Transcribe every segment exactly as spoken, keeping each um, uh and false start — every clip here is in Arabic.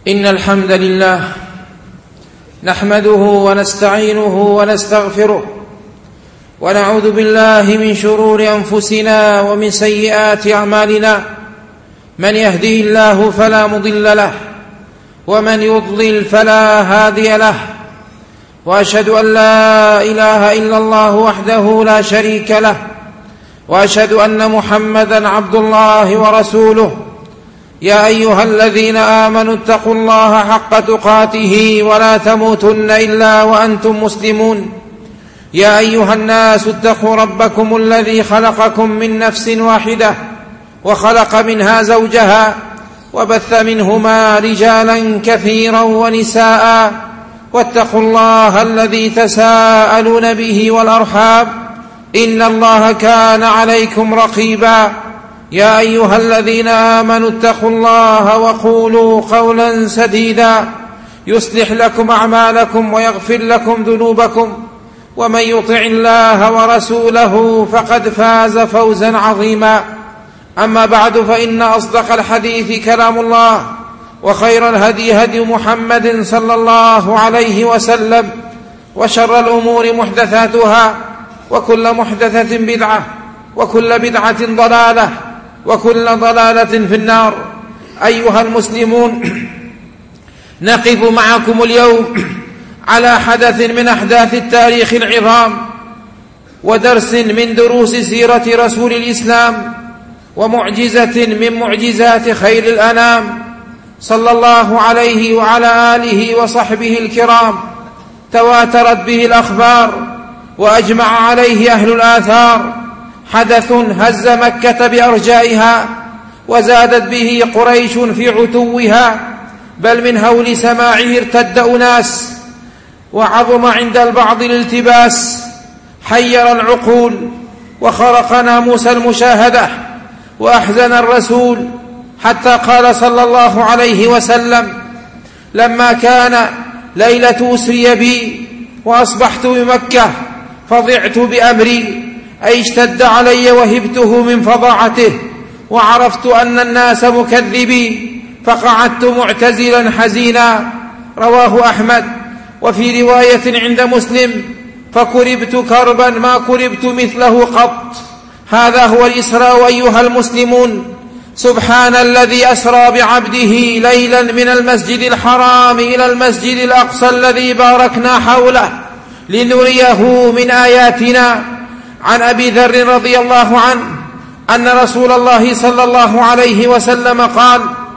إن الحمد لله نحمده ونستعينه ونستغفره ونعوذ بالله من شرور أنفسنا ومن سيئات أعمالنا. من يهديه الله فلا مضل له ومن يضلل فلا هادي له، وأشهد أن لا إله إلا الله وحده لا شريك له، وأشهد أن محمدًا عبد الله ورسوله. يا أيها الذين آمنوا اتقوا الله حق تقاته ولا تموتن إلا وأنتم مسلمون. يا أيها الناس اتقوا ربكم الذي خلقكم من نفس واحدة وخلق منها زوجها وبث منهما رجالا كثيرا ونساء، واتقوا الله الذي تساءلون به والأرحام إن الله كان عليكم رقيبا. يا أيها الذين آمنوا اتقوا الله وقولوا قولا سديدا يصلح لكم أعمالكم ويغفر لكم ذنوبكم، ومن يطع الله ورسوله فقد فاز فوزا عظيما. أما بعد، فإن أصدق الحديث كلام الله، وخير الهدي هدي محمد صلى الله عليه وسلم، وشر الأمور محدثاتها، وكل محدثة بدعة، وكل بدعة ضلالة، وكل ضلالة في النار. أيها المسلمون، نقف معكم اليوم على حدث من أحداث التاريخ العظام، ودرس من دروس سيرة رسول الإسلام، ومعجزة من معجزات خير الأنام صلى الله عليه وعلى آله وصحبه الكرام، تواترت به الأخبار وأجمع عليه أهل الآثار. حدث هز مكة بأرجائها، وزادت به قريش في عتوها، بل من هول سماعه ارتد أناس، وعظم عند البعض الالتباس، حير العقول وخرق ناموس المشاهدة، وأحزن الرسول، حتى قال صلى الله عليه وسلم: لما كان ليلة أسري بي وأصبحت بمكة فضعت بأمري، أي اشتد علي وهبته من فظاعته، وعرفت أن الناس مكذبي، فقعدت معتزلا حزينا. رواه أحمد. وفي رواية عند مسلم: فكربت كربا ما كربت مثله قط. هذا هو الإسراء أيها المسلمون. سبحان الذي أسرى بعبده ليلا من المسجد الحرام إلى المسجد الأقصى الذي باركنا حوله لنريه من آياتنا. عن أبي ذر رضي الله عنه أن رسول الله صلى الله عليه وسلم قال: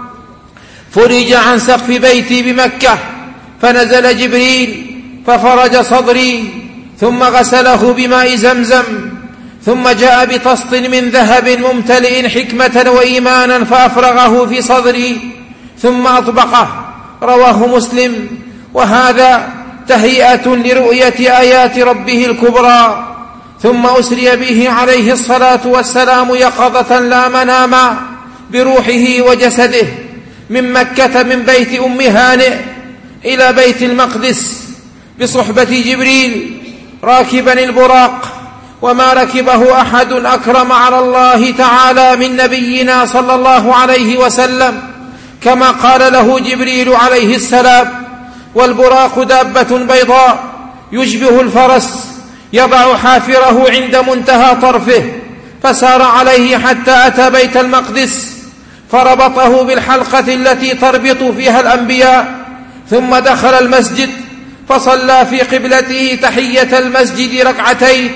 فرج عن سقف بيتي بمكة، فنزل جبريل ففرج صدري، ثم غسله بماء زمزم، ثم جاء بطست من ذهب ممتلئ حكمة وإيمانا فأفرغه في صدري ثم أطبقه. رواه مسلم. وهذا تهيئة لرؤية آيات ربه الكبرى. ثم أسري به عليه الصلاة والسلام يقظة لا مناما بروحه وجسده من مكة، من بيت أم هانئ إلى بيت المقدس، بصحبة جبريل راكبا البراق، وما ركبه أحد أكرم على الله تعالى من نبينا صلى الله عليه وسلم، كما قال له جبريل عليه السلام: والبراق دابة بيضاء يشبه الفرس، يضع حافره عند منتهى طرفه، فسار عليه حتى أتى بيت المقدس، فربطه بالحلقة التي تربط فيها الأنبياء، ثم دخل المسجد فصلى في قبلته تحية المسجد ركعتين،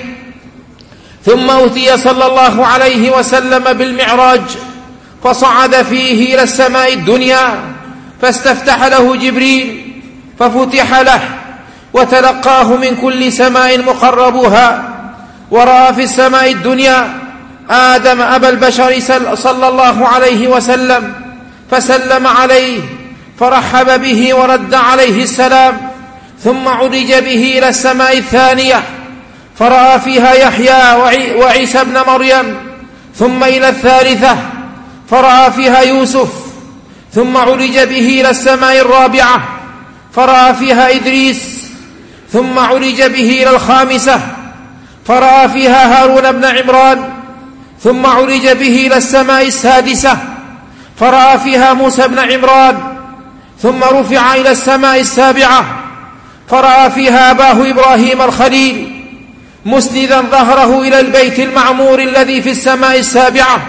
ثم أتي صلى الله عليه وسلم بالمعراج، فصعد فيه إلى السماء الدنيا، فاستفتح له جبريل ففتح له، وتلقاه من كل سماء مقربها، ورأى في السماء الدنيا آدم أبا البشر صلى الله عليه وسلم، فسلم عليه فرحب به ورد عليه السلام. ثم عرج به إلى السماء الثانية، فرأى فيها يحيى وعيسى ابن مريم، ثم إلى الثالثة فرأى فيها يوسف، ثم عرج به إلى السماء الرابعة فرأى فيها إدريس، ثم عرج به إلى الخامسة فرأى فيها هارون بن عمران، ثم عرج به إلى السماء السادسة فرأى فيها موسى بن عمران، ثم رفع إلى السماء السابعة فرأى فيها أباه إبراهيم الخليل مسندا ظهره إلى البيت المعمور الذي في السماء السابعة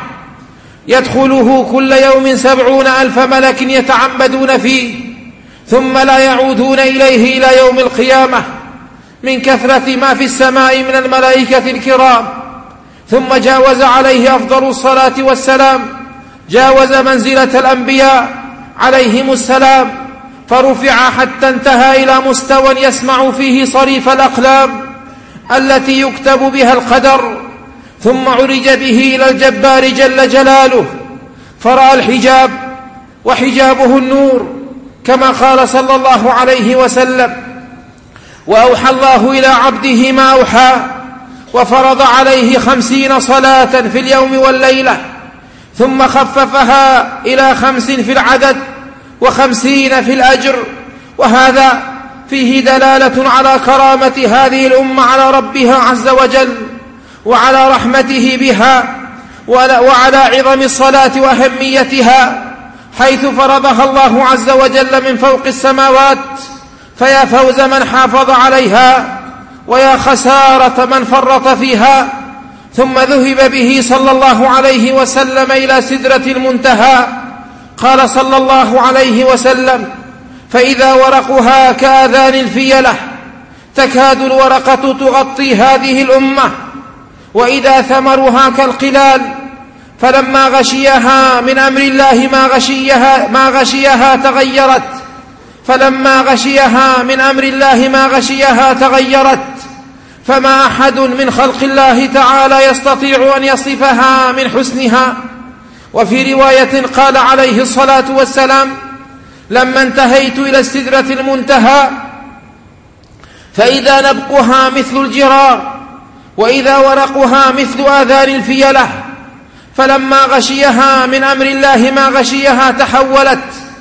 يدخله كل يوم سبعون ألف ملك يتعبدون فيه ثم لا يعودون إليه إلى يوم القيامة من كثرة ما في السماء من الملائكة الكرام. ثم جاوز عليه أفضل الصلاة والسلام، جاوز منزلة الأنبياء عليهم السلام فرفع حتى انتهى إلى مستوى يسمع فيه صريف الأقلام التي يكتب بها القدر. ثم عرج به إلى الجبار جل جلاله فرأى الحجاب وحجابه النور كما قال صلى الله عليه وسلم: وأوحى الله إلى عبده ما أوحى وفرض عليه خمسين صلاة في اليوم والليلة ثم خففها إلى خمس في العدد وخمسين في الأجر. وهذا فيه دلالة على كرامة هذه الأمة على ربها عز وجل وعلى رحمته بها وعلى عظم الصلاة وأهميتها، حيث فرضها الله عز وجل من فوق السماوات. فيا فوز من حافظ عليها ويا خسارة من فرط فيها. ثم ذهب به صلى الله عليه وسلم إلى سدرة المنتهى. قال صلى الله عليه وسلم: فإذا ورقها كآذان الفيلة تكاد الورقة تغطي هذه الأمة، وإذا ثمرها كالقلال. فلما غشيها من أمر الله ما غشيها, ما غشيها تغيرت فلما غشيها من أمر الله ما غشيها تغيرت فما أحد من خلق الله تعالى يستطيع أن يصفها من حسنها. وفي رواية قال عليه الصلاة والسلام: لما انتهيت إلى السدرة المنتهى فإذا نبقها مثل الجرار وإذا ورقها مثل آذان الفيلة، فلما غشيها من أمر الله ما غشيها تحولت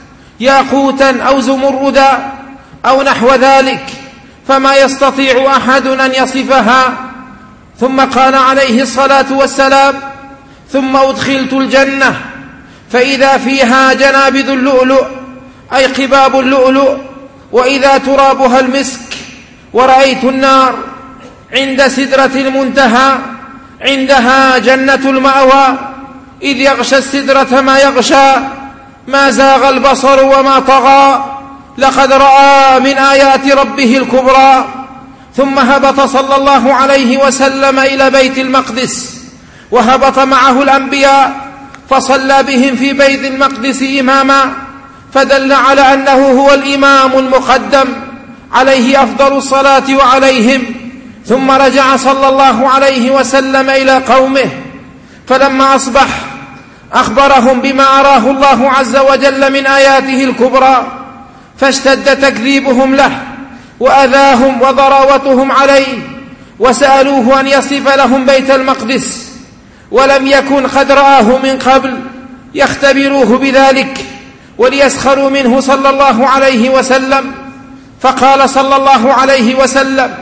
ياقوتا أو زمردا أو نحو ذلك، فما يستطيع أحد أن يصفها. ثم قال عليه الصلاة والسلام: ثم أدخلت الجنة فإذا فيها جنابذ اللؤلؤ أي قباب اللؤلؤ وإذا ترابها المسك، ورأيت النار عند سدرة المنتهى عندها جنة المأوى، إذ يغشى السدرة ما يغشى ما زاغ البصر وما طغى لقد رأى من آيات ربه الكبرى. ثم هبط صلى الله عليه وسلم إلى بيت المقدس وهبط معه الأنبياء فصلى بهم في بيت المقدس إماما، فدل على أنه هو الإمام المقدم عليه أفضل الصلاة وعليهم. ثم رجع صلى الله عليه وسلم إلى قومه، فلما أصبح أخبرهم بما أراه الله عز وجل من آياته الكبرى، فاشتد تكذيبهم له وأذاهم وضراوتهم عليه، وسألوه أن يصف لهم بيت المقدس، ولم يكن قد رآه من قبل يختبروه بذلك وليسخروا منه صلى الله عليه وسلم. فقال صلى الله عليه وسلم: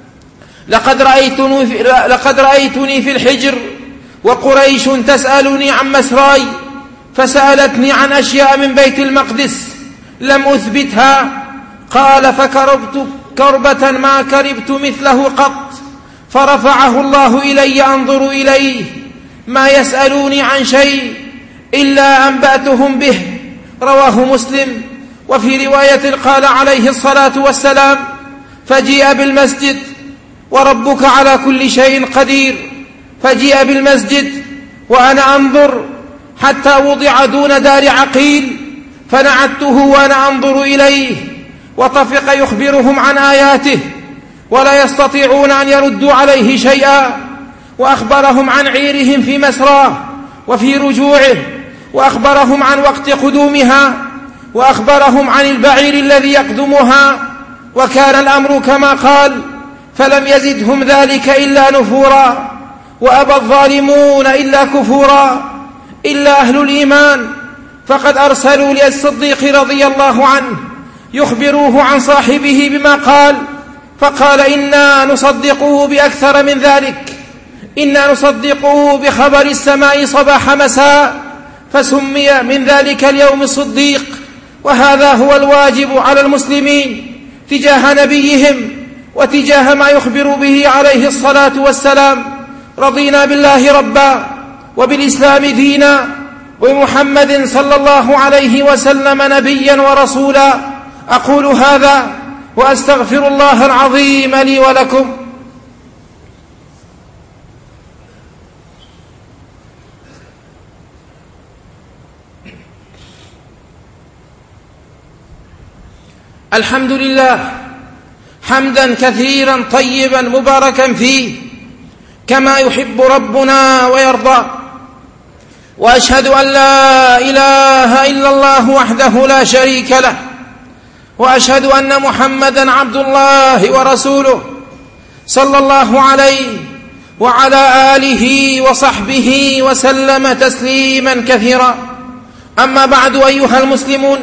لقد رأيتني في, لقد رأيتني في الحجر وقريش تسألني عن مسراي، فسألتني عن أشياء من بيت المقدس لم أثبتها. قال: فكربت كربة ما كربت مثله قط، فرفعه الله إلي أنظر إليه، ما يسألوني عن شيء إلا أنبأتهم به. رواه مسلم. وفي رواية قال عليه الصلاة والسلام: فجيء بالمسجد وربك على كل شيء قدير، فجيء بالمسجد وأنا أنظر حتى وضع دون دار عقيل، فنعدته وأنا أنظر إليه، وطفق يخبرهم عن آياته ولا يستطيعون أن يردوا عليه شيئا. وأخبرهم عن عيرهم في مسراه وفي رجوعه، وأخبرهم عن وقت قدومها، وأخبرهم عن البعير الذي يقدمها، وكان الأمر كما قال، فلم يزدهم ذلك إلا نفورا، وأبى الظالمون إلا كفورا، إلا أهل الإيمان فقد أرسلوا للصديق رضي الله عنه يخبروه عن صاحبه بما قال، فقال: إنا نصدقه بأكثر من ذلك، إنا نصدقه بخبر السماء صباح مساء، فسمي من ذلك اليوم الصديق. وهذا هو الواجب على المسلمين تجاه نبيهم وتجاه ما يخبر به عليه الصلاة والسلام. رضينا بالله ربا وبالإسلام دينا ومحمد صلى الله عليه وسلم نبيا ورسولا. أقول هذا وأستغفر الله العظيم لي ولكم. الحمد لله حمدا كثيرا طيبا مباركا فيه كما يحب ربنا ويرضى، وأشهد أن لا إله إلا الله وحده لا شريك له، وأشهد أن محمدا عبد الله ورسوله صلى الله عليه وعلى آله وصحبه وسلم تسليما كثيرا. أما بعد أيها المسلمون،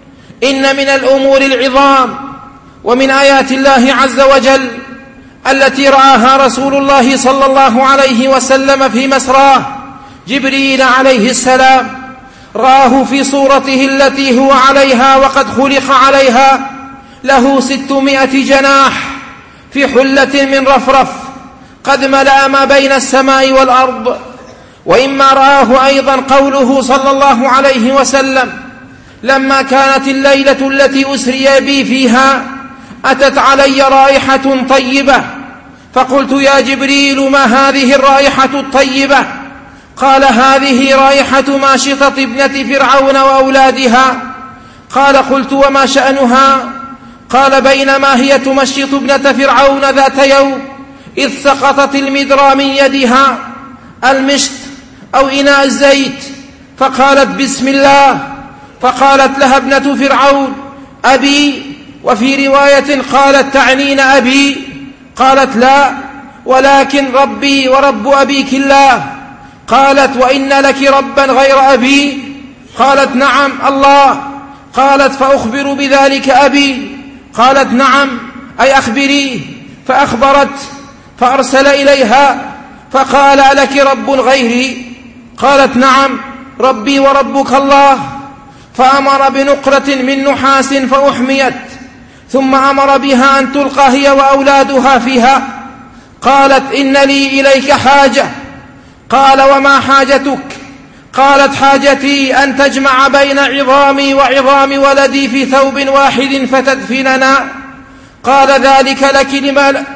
إن من الأمور العظام ومن آيات الله عز وجل التي رآها رسول الله صلى الله عليه وسلم في مسراه جبريل عليه السلام، رآه في صورته التي هو عليها وقد خلق عليها، له ستمائة جناح في حلة من رفرف قد ملأ ما بين السماء والأرض. وإما رآه أيضا قوله صلى الله عليه وسلم: لما كانت الليلة التي أسري بي فيها أتت علي رائحة طيبة، فقلت: يا جبريل ما هذه الرائحة الطيبة؟ قال: هذه رائحة ماشطة ابنة فرعون وأولادها. قال: قلت: وما شأنها؟ قال: بينما هي تمشط ابنة فرعون ذات يوم إذ سقطت المدرى من يدها المشط أو إناء الزيت، فقالت: بسم الله. فقالت لها ابنة فرعون: أبي. وفي رواية قالت: تعنين أبي؟ قالت: لا، ولكن ربي ورب أبيك الله. قالت: وإن لك ربا غير أبي؟ قالت: نعم، الله. قالت: فأخبر بذلك أبي؟ قالت: نعم، أي أخبريه. فأخبرت، فأرسل إليها فقال: ألك رب غيري؟ قالت: نعم، ربي وربك الله. فأمر بنقرة من نحاس فأحميت، ثم أمر بها أن تلقى هي وأولادها فيها. قالت: إن لي إليك حاجة. قال: وما حاجتك؟ قالت: حاجتي أن تجمع بين عظامي وعظام ولدي في ثوب واحد فتدفننا. قال: ذلك لك لما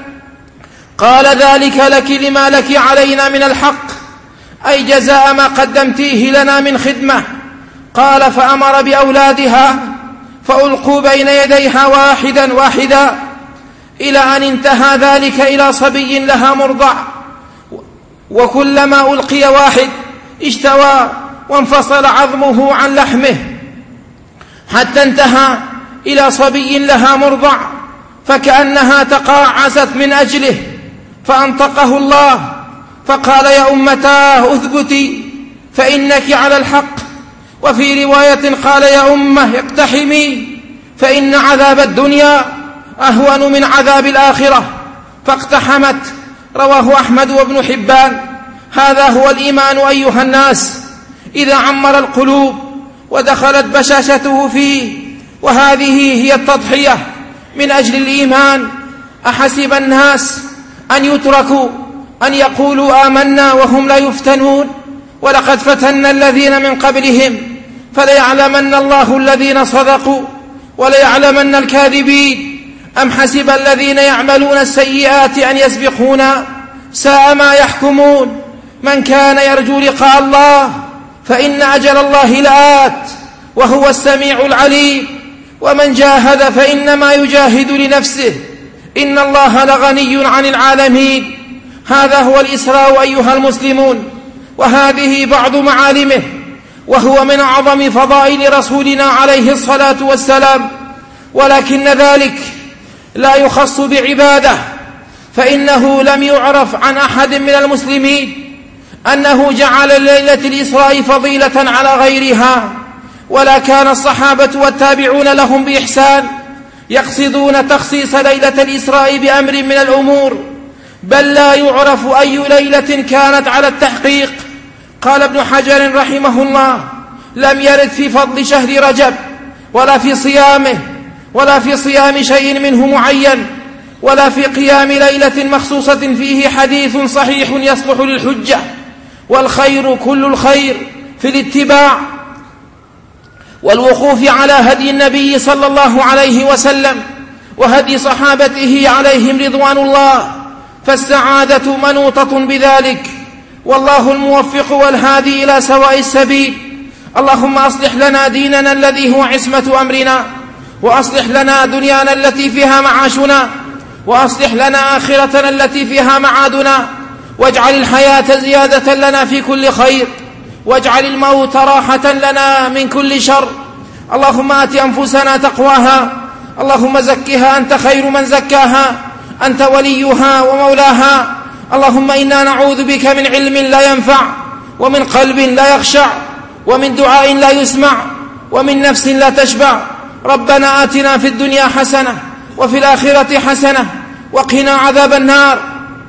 قال ذلك لك لما لك علينا من الحق، أي جزاء ما قدمتيه لنا من خدمة. قال: فأمر بأولادها فألقوا بين يديها واحدا واحدا إلى أن انتهى ذلك إلى صبي لها مرضع، وكلما ألقي واحد اشتوى وانفصل عظمه عن لحمه حتى انتهى إلى صبي لها مرضع، فكأنها تقاعست من أجله. فأنطقه الله فقال: يا أمتاه اثبتي فإنك على الحق. وفي رواية قال: يا أمه اقتحمي فإن عذاب الدنيا أهون من عذاب الآخرة. فاقتحمت. رواه أحمد وابن حبان. هذا هو الإيمان أيها الناس إذا عمر القلوب ودخلت بشاشته فيه، وهذه هي التضحية من أجل الإيمان. أحسب الناس أن يتركوا أن يقولوا آمنا وهم لا يفتنون؟ ولقد فتنا الذين من قبلهم فليعلمن الله الذين صدقوا وليعلمن الكاذبين. أم حسب الذين يعملون السيئات أن يسبقونا؟ ساء ما يحكمون. من كان يرجو لقاء الله فإن أجل الله لآت وهو السميع العليم، ومن جاهد فإنما يجاهد لنفسه، إن الله لغني عن العالمين. هذا هو الإسراء أيها المسلمون، وهذه بعض معالمه، وهو من أعظم فضائل رسولنا عليه الصلاة والسلام. ولكن ذلك لا يخص بعبادة، فإنه لم يعرف عن أحد من المسلمين أنه جعل ليلة الإسراء فضيلة على غيرها، ولا كان الصحابة والتابعون لهم بإحسان يقصدون تخصيص ليلة الإسراء بأمر من الأمور، بل لا يعرف أي ليلة كانت على التحقيق. قال ابن حجر رحمه الله: لم يرد في فضل شهر رجب ولا في صيامه، ولا في صيام شيء منه معين، ولا في قيام ليلة مخصوصة فيه حديث صحيح يصلح للحجة. والخير كل الخير في الاتباع والوقوف على هدي النبي صلى الله عليه وسلم وهدي صحابته عليهم رضوان الله، فالسعادة منوطة بذلك، والله الموفق والهادي إلى سواء السبيل. اللهم أصلح لنا ديننا الذي هو عصمة أمرنا، وأصلح لنا دنيانا التي فيها معاشنا، وأصلح لنا آخرتنا التي فيها معادنا، واجعل الحياة زيادة لنا في كل خير، واجعل الموت راحة لنا من كل شر. اللهم آت أنفسنا تقواها، اللهم زكها أنت خير من زكاها، أنت وليها ومولاها. اللهم إنا نعوذ بك من علم لا ينفع، ومن قلب لا يخشع، ومن دعاء لا يسمع، ومن نفس لا تشبع. ربنا آتنا في الدنيا حسنة وفي الآخرة حسنة وقنا عذاب النار.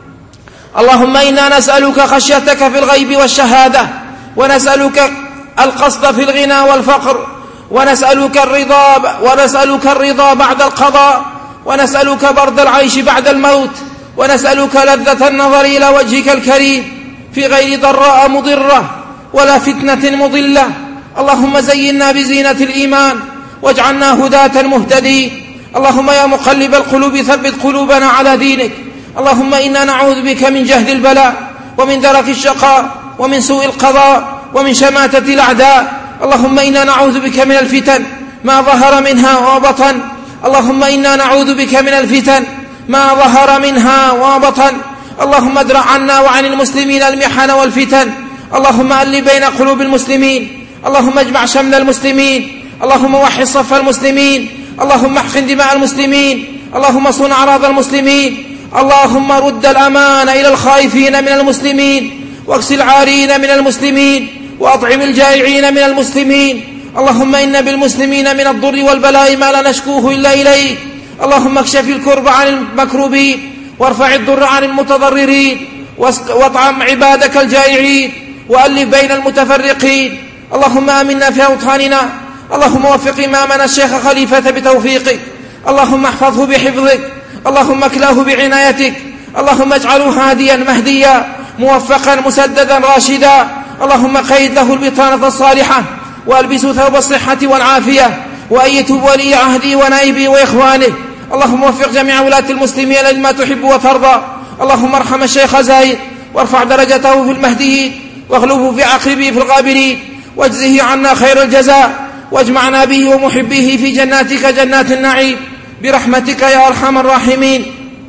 اللهم إنا نسألك خشيتك في الغيب والشهادة، ونسألك القصد في الغنى والفقر، ونسألك الرضا ونسألك الرضا بعد القضاء، ونسألك برد العيش بعد الموت، ونسألك لذة النظر إلى وجهك الكريم في غير ضراء مضرة ولا فتنة مضلة. اللهم زينا بزينة الإيمان واجعلنا هداة مهتدين. اللهم يا مقلب القلوب ثبت قلوبنا على دينك. اللهم إنا نعوذ بك من جهد البلاء، ومن درك الشقاء، ومن سوء القضاء، ومن شماتة الأعداء. اللهم إنا نعوذ بك من الفتن ما ظهر منها وبطن. اللهم إنا نعوذ بك من الفتن ما ظهر منها وبطن. اللهم ادرع عنا وعن المسلمين المحن والفتن. اللهم ألف بين قلوب المسلمين. اللهم اجمع شمل المسلمين. اللهم وحد صف المسلمين. اللهم احقن دماء المسلمين. اللهم صن أعراض المسلمين. اللهم رد الأمان إلى الخائفين من المسلمين، واكس العارين من المسلمين، وأطعم الجائعين من المسلمين. اللهم إن بالمسلمين من الضر والبلاء ما لا نشكوه إلا إليك. اللهم اكشف الكرب عن المكروبين، وارفع الضر عن المتضررين، واطعم عبادك الجائعين، وألف بين المتفرقين. اللهم آمنا في أوطاننا. اللهم وفق إمامنا الشيخ خليفة بتوفيقك. اللهم احفظه بحفظك. اللهم اكلاه بعنايتك. اللهم اجعله هاديا مهديا موفقا مسددا راشدا. اللهم قيد له البطانة الصالحة، والبسه ثوب الصحة والعافية، وأيته ولي عهدي ونائبي وإخوانه. اللهم وفق جميع ولاة المسلمين لما تحب وترضى. اللهم ارحم الشيخ زايد، وارفع درجته في المهديين، واغلبه في عقبه في الغابرين، واجزه عنا خير الجزاء، واجمعنا به ومحبيه في جناتك جنات النعيم برحمتك يا أرحم الراحمين.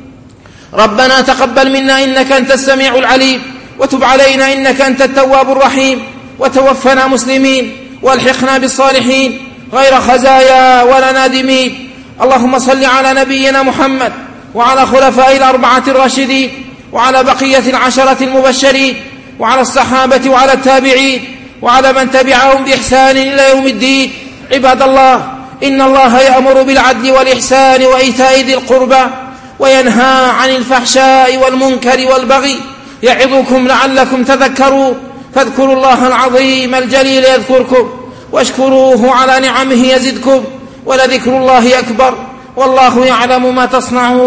ربنا تقبل منا إنك أنت السميع العليم، وتب علينا إنك أنت التواب الرحيم، وتوفنا مسلمين، والحقنا بالصالحين غير خزايا ولا نادمين. اللهم صل على نبينا محمد وعلى خلفاء الأربعة الراشدين، وعلى بقية العشرة المبشرين، وعلى الصحابة وعلى التابعين، وعلى من تبعهم بإحسان إلى يوم الدين. عباد الله، إن الله يأمر بالعدل والإحسان وإيتاء ذي القربى، وينهى عن الفحشاء والمنكر والبغي، يعظكم لعلكم تذكرون. فاذكروا الله العظيم الجليل يذكركم، واشكروه على نعمه يزدكم، ولذكر الله أكبر، والله يعلم ما تصنعون.